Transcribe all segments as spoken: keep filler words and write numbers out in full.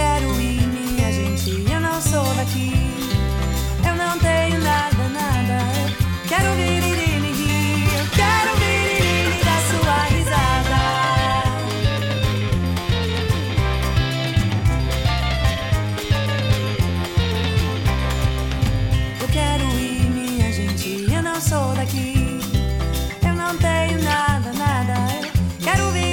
quero ir, minha gente, eu não sou daqui. Eu não tenho nada, nada. Eu quero vir, ir, ir, ir. Eu quero vir, ir, ir, da sua risada. Eu quero ir, minha gente, eu não sou daqui. Eu não tenho nada, nada. Eu quero vir.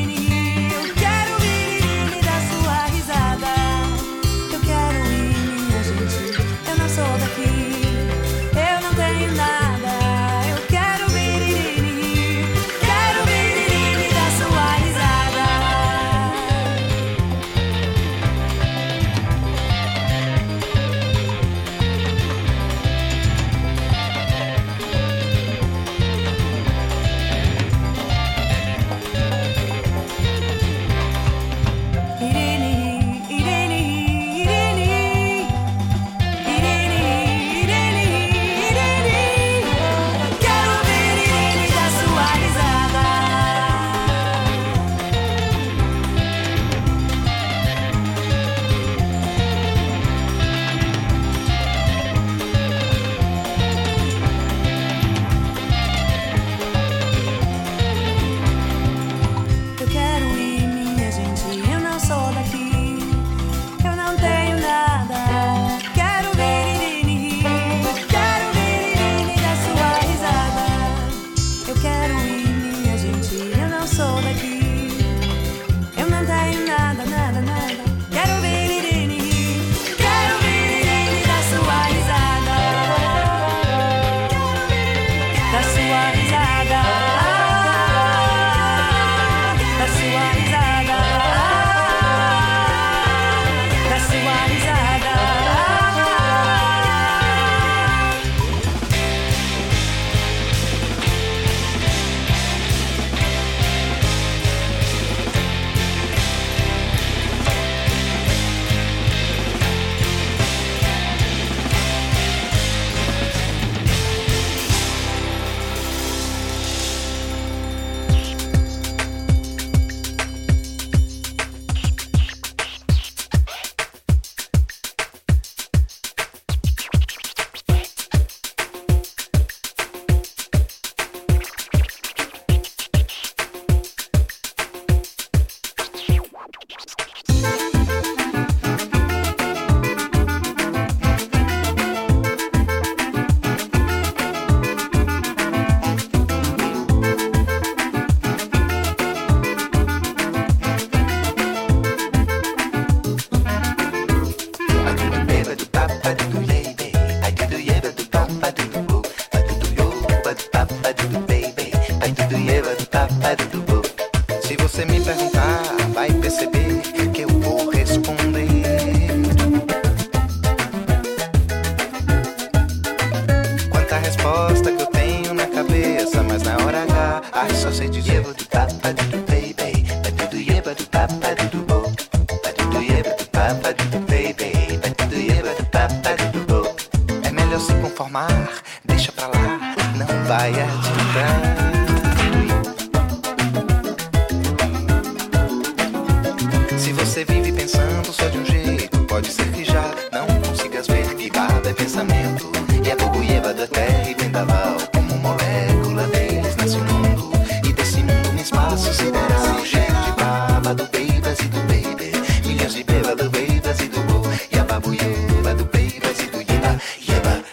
Se você me perguntar, vai perceber que eu vou responder. Quanta resposta que eu tenho na cabeça, mas na hora H, ai, só sei dizer vou do tapa do baby, vai do yeba do tapa do bo, vai do yeba do tapa do baby, vai do yeba do tapa do bo. É melhor se conformar, deixa pra lá, não vai adiantar. Você vive pensando só de um jeito, pode ser que já não consigas ver que baba é pensamento. E é bubuieba da terra e vendaval, como molécula deles nasce o mundo. E desse mundo um espaço sideral, cheio de baba do beibas e do baby. Milhões de beba do beibas e do bo, e a babuieba do beibas e do yeba, yeba.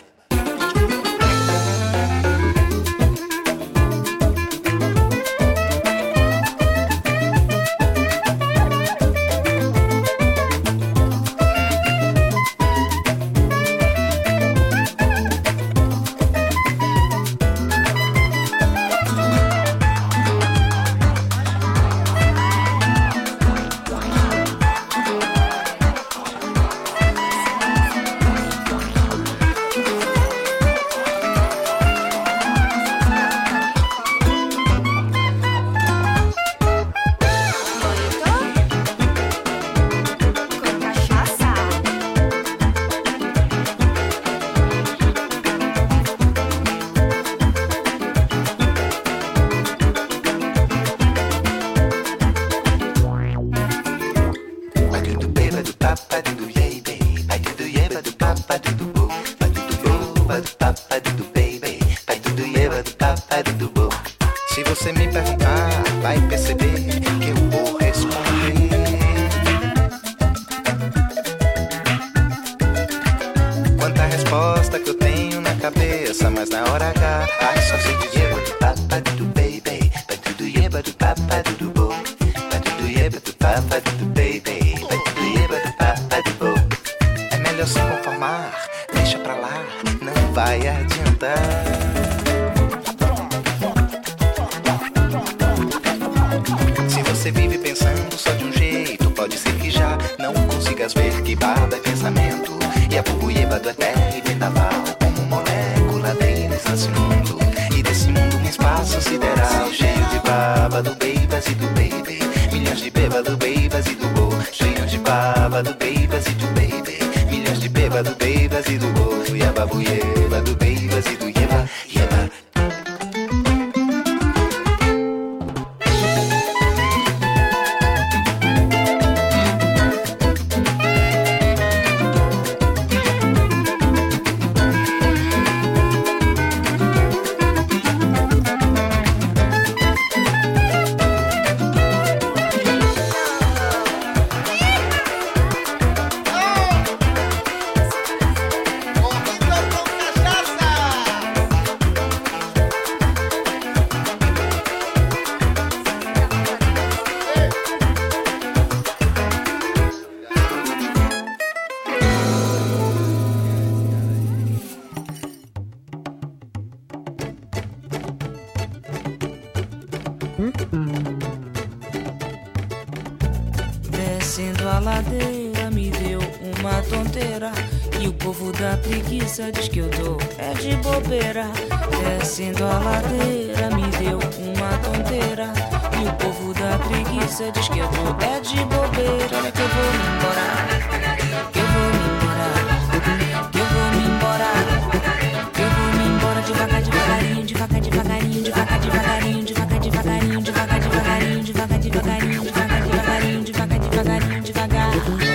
papa do baby, pai do yeba do papa do bo, pai do boba do papa do baby, pai do yeba do papa do bo. Se você me perguntar, vai perceber que eu vou responder. Quanta resposta que eu tenho na cabeça, mas na hora H, ai só sei dizer do papa do baby, pai do yeba do papa do bo, pai do yeba do papa do baby, pai do yeba do papa do bo. É melhor se conformar, deixa pra lá, não vai adiantar. Se você vive pensando só de um jeito, pode ser que já não consigas ver que baba é pensamento. E a bubuieba do terra e vendaval, como molécula deles nesse mundo. E desse mundo um espaço sideral, cheio de baba do babas e do baby. Milhões de beba do babas e do bo, cheios de baba do babas e do baby. Milhões de beba do babas e do bo, e a babuieba do babas e do yeba, yeba. Descendo a ladeira me deu uma tonteira, e o povo da preguiça diz que eu dou é de bobeira. Descendo a ladeira me deu uma tonteira, e o povo da preguiça diz que eu dou é de bobeira. Olha que eu vou me embora, que eu vou me embora, que eu vou me embora, que eu vou me embora devagar, devagarinho, devagar, devagarinho, devagar, devagarinho, devagar, devagarinho, devagar, devagarinho, devagar, devagarinho, devagar, devagarinho, devagar, devagarinho, devagar.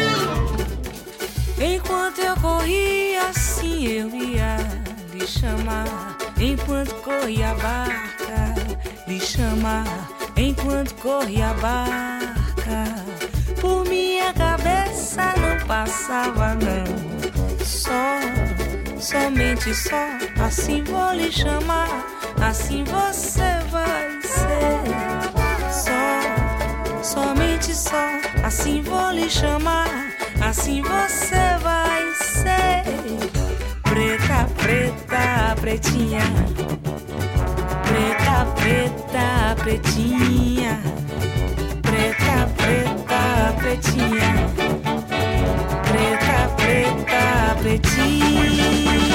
Enquanto eu corria assim eu ia lhe chamar, enquanto corria a barca, lhe chamar, enquanto corria a barca. Por minha cabeça não passava não, só, somente só, assim vou lhe chamar, assim você vai ser. Só, somente só, assim vou lhe chamar, assim você vai ser. Preta, preta, pretinha, preta, preta, pretinha, preta, preta, pretinha, preta, preta, pretinha.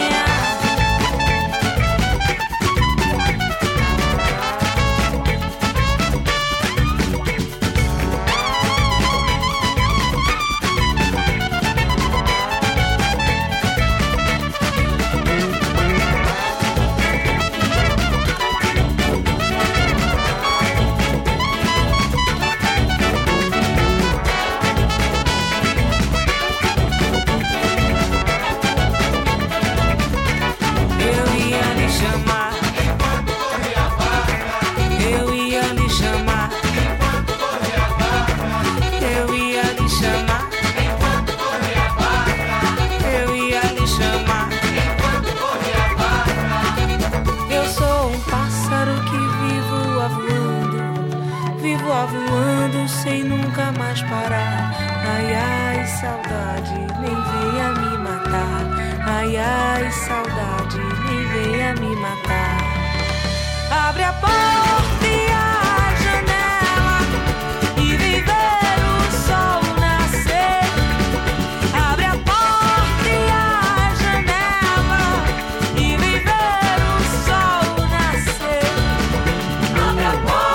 Voando sem nunca mais parar. Ai, ai, saudade, nem venha me matar. Ai, ai, saudade, nem venha me matar. Abre a porta e a janela e viver o sol nascer. Abre a porta e a janela e viver o sol nascer. Abre a porta.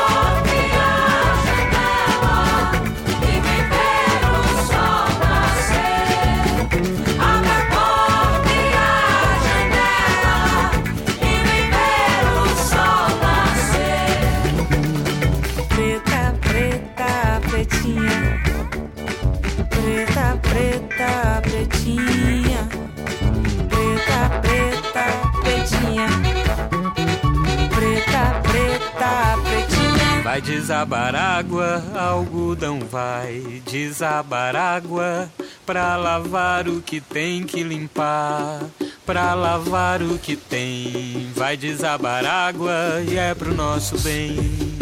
Preta, preta, pretinha. Preta, preta, pretinha. Preta, preta, pretinha. Vai desabar água, algodão vai desabar água, pra lavar o que tem que limpar, pra lavar o que tem. Vai desabar água e é pro nosso bem.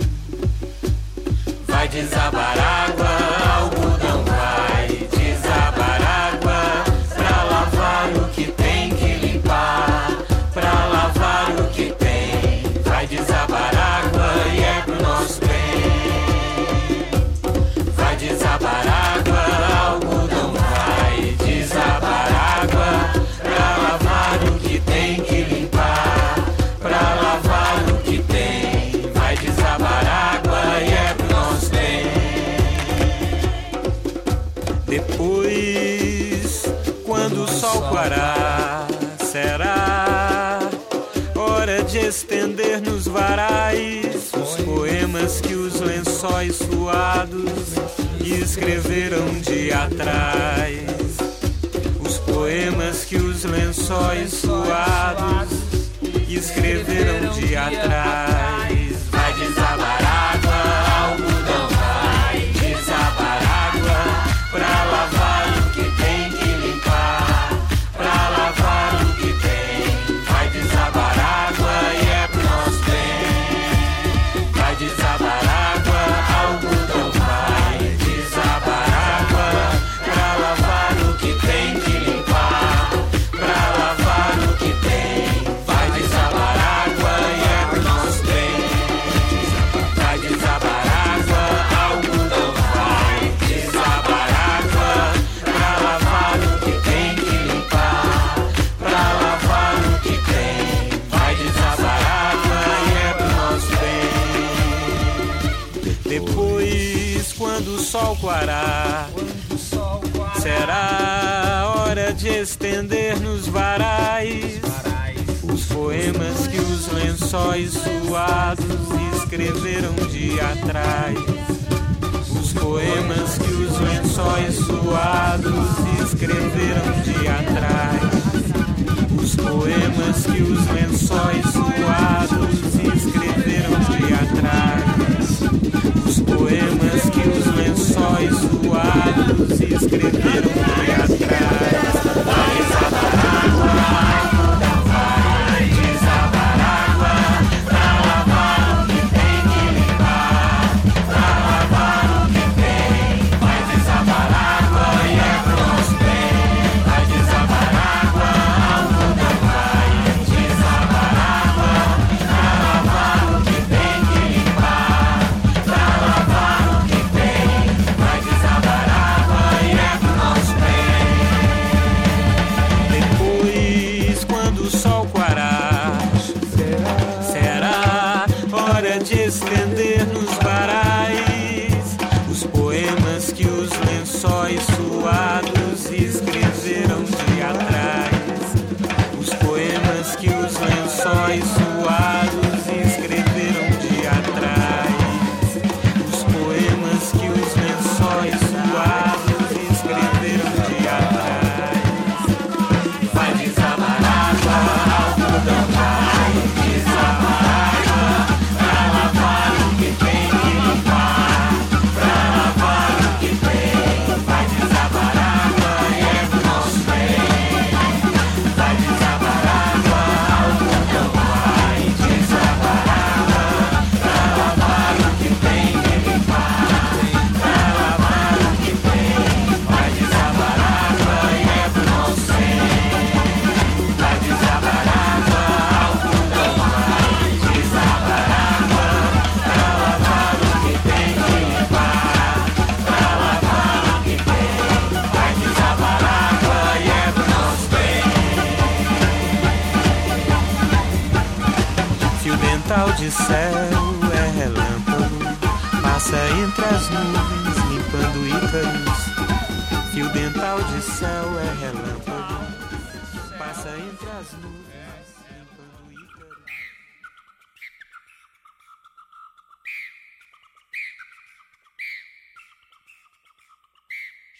Vai desabar água, algodão vai desabar água, pra lavar o que tem que limpar, pra lavar o que tem. Vai desabar água e é pro nosso bem. Vai desabar água, algodão vai desabar água, pra lavar o que tem que limpar, pra lavar o que tem. Vai desabar água e é pro nosso bem. Depois, quando o sol parar, será hora de estender nos varais os poemas que os lençóis suados escreveram dia atrás. Os poemas que os lençóis suados escreveram dia atrás. Vai desabar água, algodão vai desabar água, pra lavar o que tem que limpar, pra lavar o que tem. Vai desabar água e é pro nosso bem. Vai desabar água, algodão vai desabar água, pra lavar o que tem que limpar, pra lavar o que tem. Vai desabar água e é pro nosso bem. Vai desabar água, algodão vai desabar água, pra lavar o que tem que limpar, pra lavar o que tem. Vai desabar água e é pro nosso bem. Depois, quando o sol clarar, será hora de estender nos varais os poemas que os lençóis suados escreveram dia atrás. Os poemas que os lençóis suados escreveram dia atrás. Os poemas que os lençóis suados escreveram dia atrás. Os poemas que os lençóis suados escreveram dia atrás. Vai desabar água, vai desabar água, pra lavar o que tem que limpar, pra lavar o que tem. Vai desabar água e é pro nosso bem. Vai desabar água, algodão vai desabar água, pra lavar o que tem que limpar, pra lavar o que tem. Vai desabar água e é pro nosso bem. Depois, quando o sol clarar, será hora de estender nos varais os poemas que os lençóis suados escreveram dia atrás. Os poemas que os lençóis suados escreveram dia atrás. Os poemas que os lençóis suados escreveram dia atrás. Vai desabar água, algodão vai desabar água, pra lavar o que tem que limpar, pra lavar o que tem. Vai desabar água e é pro nosso bem. Vai desabar água, algodão vai desabar água, pra lavar o que tem que limpar, pra lavar o que tem. Vai desabar água e é pro nosso bem. Vai desabar água, algodão vai desabar água, pra lavar o que tem que limpar, pra lavar o que tem. Vai desabar água e é pro nosso bem. Fio dental de céu é relâmpago, passa entre as nuvens limpando ícaros. Fio dental de céu é relâmpago, passa entre as nuvens limpando ícaros.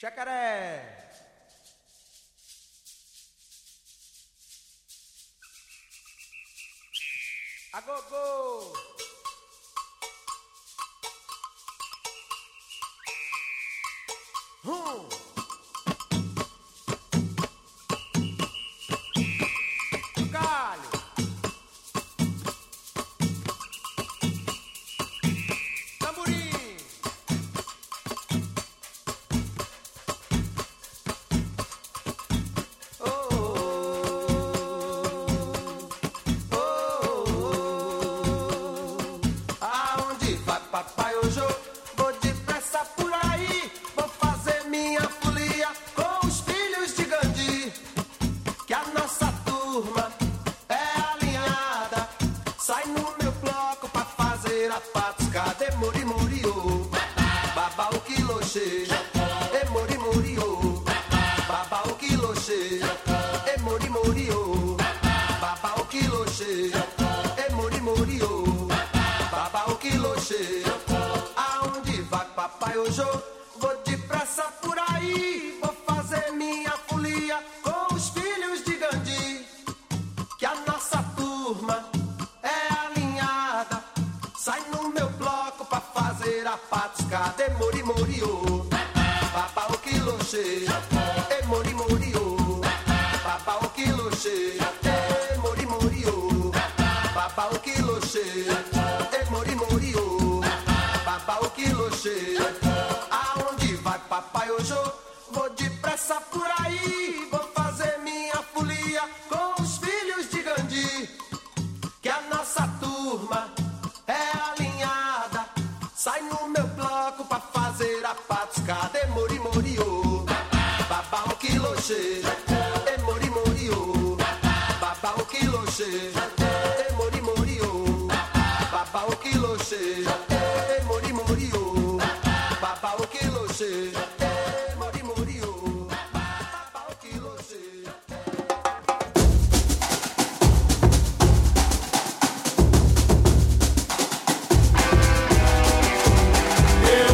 Jacaré. Agogô. Hum. Galho. Tamborim. Oh, oh, oh. Aonde vai papai hoje? Vou depressa por aí. Vou fazer minha folia com os filhos de Gandhi. Que a nossa turma é alinhada. Sai no meu bloco pra fazer a patusca. Demori, mori, oh. Baba o quiloche. Emori, mori, oh. Baba o quiloche. Emori, mori, oh. Baba o quiloche. Emori, mori, oh. Baba o quiloche. Aonde vai papai hoje? Vou depressa por aí. Vou fazer minha folia com os filhos de Gandhi. Que a nossa turma é alinhada. Sai no meu bloco pra fazer a patusca. Demori, mori, oh. Baba o quiloche. Emori, mori, oh. Baba o quiloche. Emori, mori, oh. Baba o quiloche. Emori, mori, oh. Baba o quiloche. Aonde vai papai hoje? Vou depressa por aí. Vou fazer minha folia com os filhos de Gandhi. Que a nossa turma é alinhada. Sai no meu bloco pra fazer a patusca. Demori, mori, oh. Baba o quiloche. Emori, mori, oh. Baba o quiloche. Emori, mori, oh. Baba o quiloche. Emori, mori, oh. Baba o quiloche. Emori, mori, oh. Baba o quiloche. Eu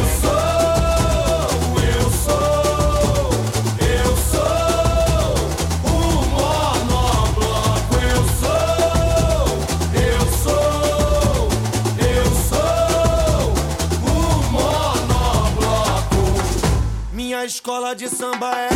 sou, eu sou, eu sou o monobloco. Eu sou, eu sou, eu sou o monobloco. Minha escola de samba é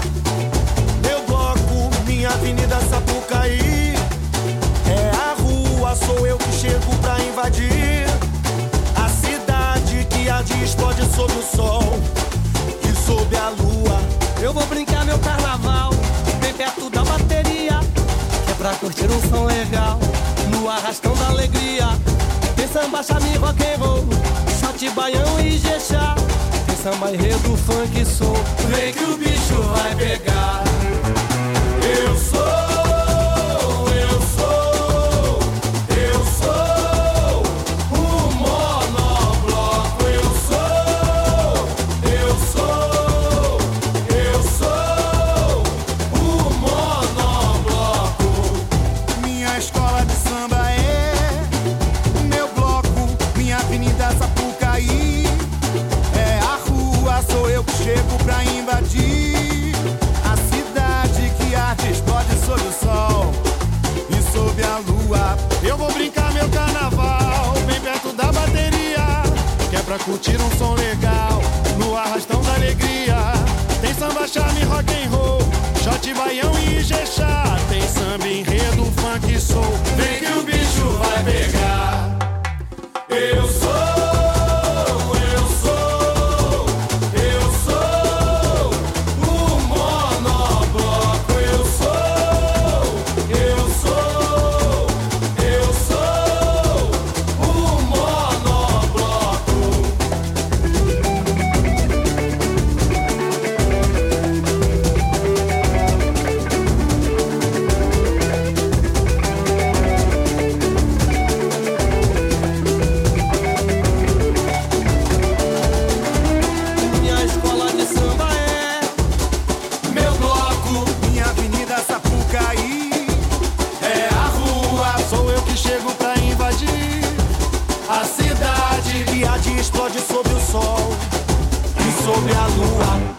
meu bloco, minha avenida Sapucaí. É a rua, sou eu que chego pra invadir a cidade que arde e explode sob o sol e sob a lua. Eu vou brincar meu carnaval bem perto da bateria, que é pra curtir um som legal no arrastão da alegria. Tem samba, chame, rock and roll, shot, baião e jexá. Tem samba, enredo, funk, soul. Vem que o bicho vai pegar. Eu sou, eu sou, eu sou o monobloco. Eu sou, eu sou, eu sou o monobloco. Minha escola de samba é meu bloco, minha avenida Sapucaí. É a rua, sou eu que chego pra invadir a cidade que arde, explode sob o sol e sob a lua. Eu vou brincar meu carnaval bem perto da bateria, que é pra curtir um som legal no arrastão da alegria. Tem samba, charme, rock and roll, shot, baião e jexá. Tem samba, enredo, funk, soul. Vem que o bicho vai pegar. Eu sou, eu sou, eu sou o monobloco. Eu sou, eu sou, eu sou o monobloco.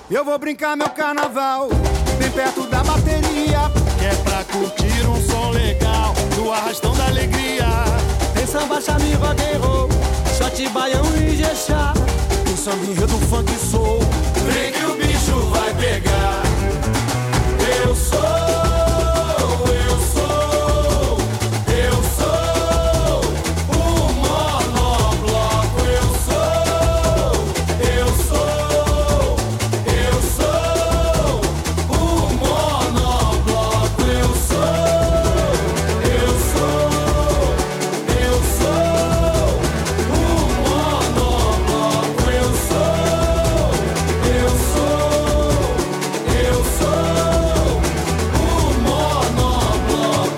Eu vou brincar meu carnaval bem perto da bateria, que é pra curtir um som legal do arrastão da alegria. Tem samba, chame, rock and roll, shot, baião e jexá, o samba do funk soul. Vem que o bicho vai pegar. Eu sou, eu sou, eu sou o monobloco. Eu sou, eu sou, eu sou o monobloco. Eu sou, eu sou, eu sou o monobloco. Eu sou, eu sou, eu sou o monobloco.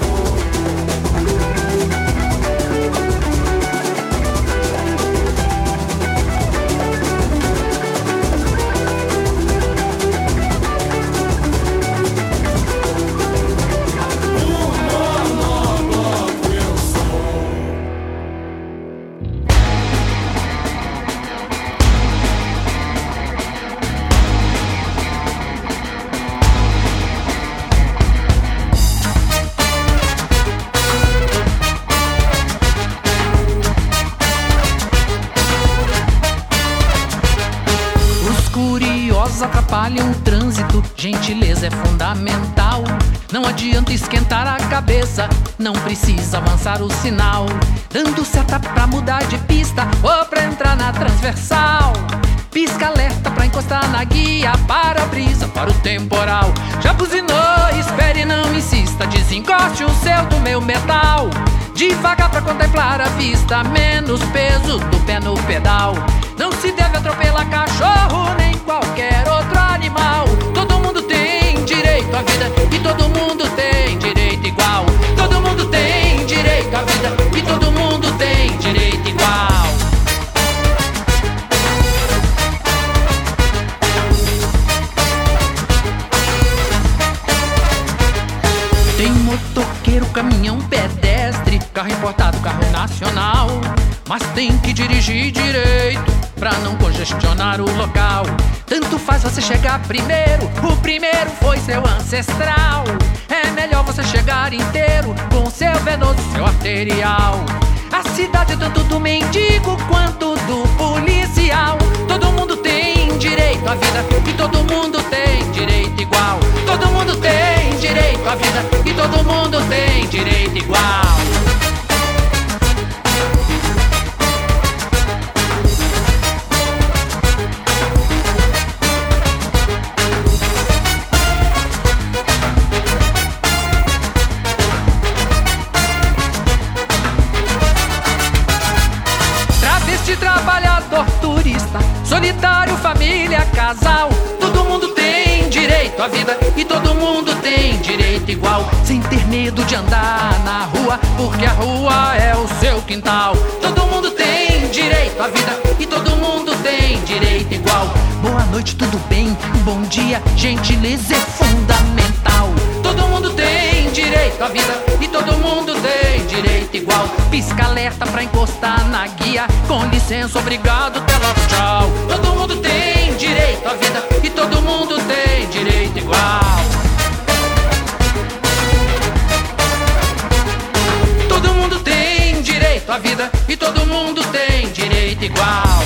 Os curiosos atrapalham o trânsito, gentileza é fundamental. Não adianta esquentar a cabeça, não precisa avançar o sinal, dando seta pra mudar de pista ou pra entrar na transversal. Pisca alerta pra encostar na guia, para-brisa para o temporal. Já buzinou, espere, não insista, desencoste o seu do meu metal. Devagar pra contemplar a vista, menos peso do pé no pedal. Não se deve atropelar cachorro nem qualquer outro animal. Todo mundo tem direito à vida e todo mundo tem direito igual. Todo mundo tem direito à vida e todo mundo tem direito igual. Tem motoqueiro, caminhão, pedestre, carro importado, carro nacional. Mas tem que dirigir direito pra não congestionar o local. Tanto faz você chegar primeiro, o primeiro foi seu ancestral. É melhor você chegar inteiro com seu venoso, seu arterial. A cidade é tanto do mendigo quanto do policial. Todo mundo tem direito à vida e todo mundo tem direito igual. Todo mundo tem direito à vida e todo mundo tem direito igual. Trabalhador, turista, solitário, família, casal. Todo mundo tem direito à vida e todo mundo tem direito igual. Sem ter medo de andar na rua, porque a rua é o seu quintal. Todo mundo tem direito à vida e todo mundo tem direito igual. Boa noite, tudo bem? Bom dia, gentileza é fundamental. Todo mundo tem direito à vida e todo mundo tem direito igual. Pisca alerta pra encostar na guia, com licença, obrigado, até logo, tchau. Todo mundo tem direito à vida e todo mundo tem direito igual. Todo mundo tem direito à vida e todo mundo tem direito igual.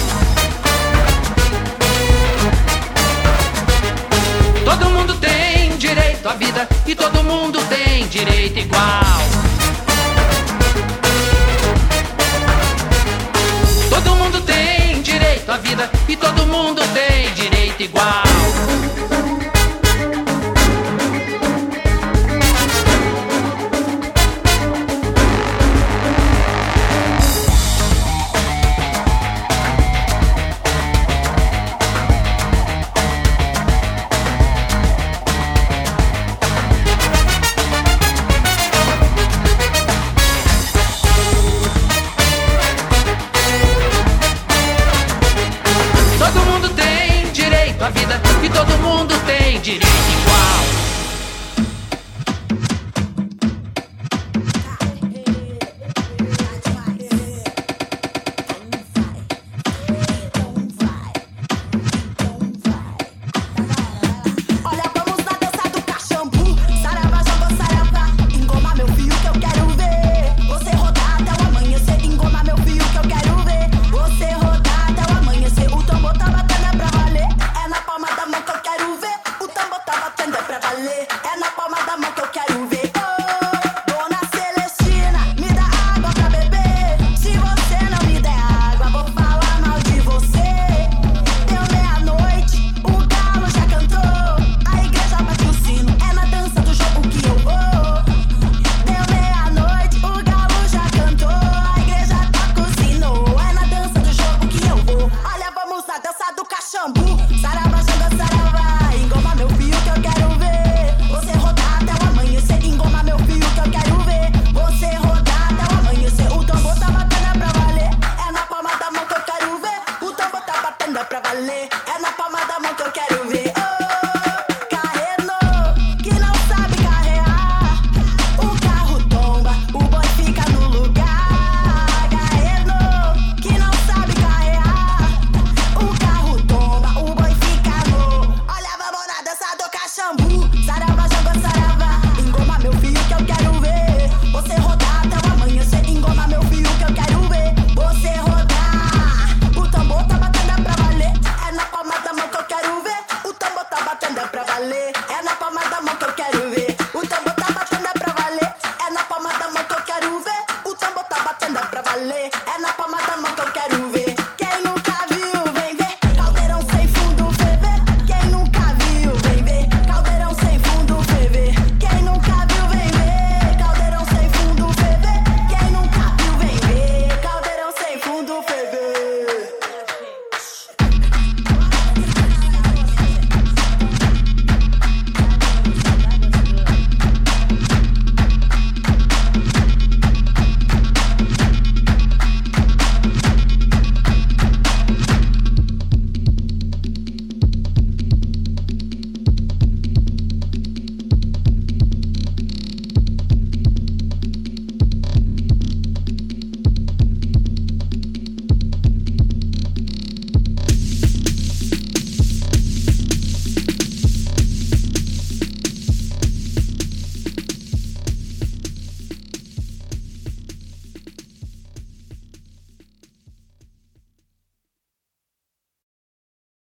Todo mundo tem direito à vida e todo mundo tem direito igual. Todo mundo tem direito à vida e todo mundo tem direito igual.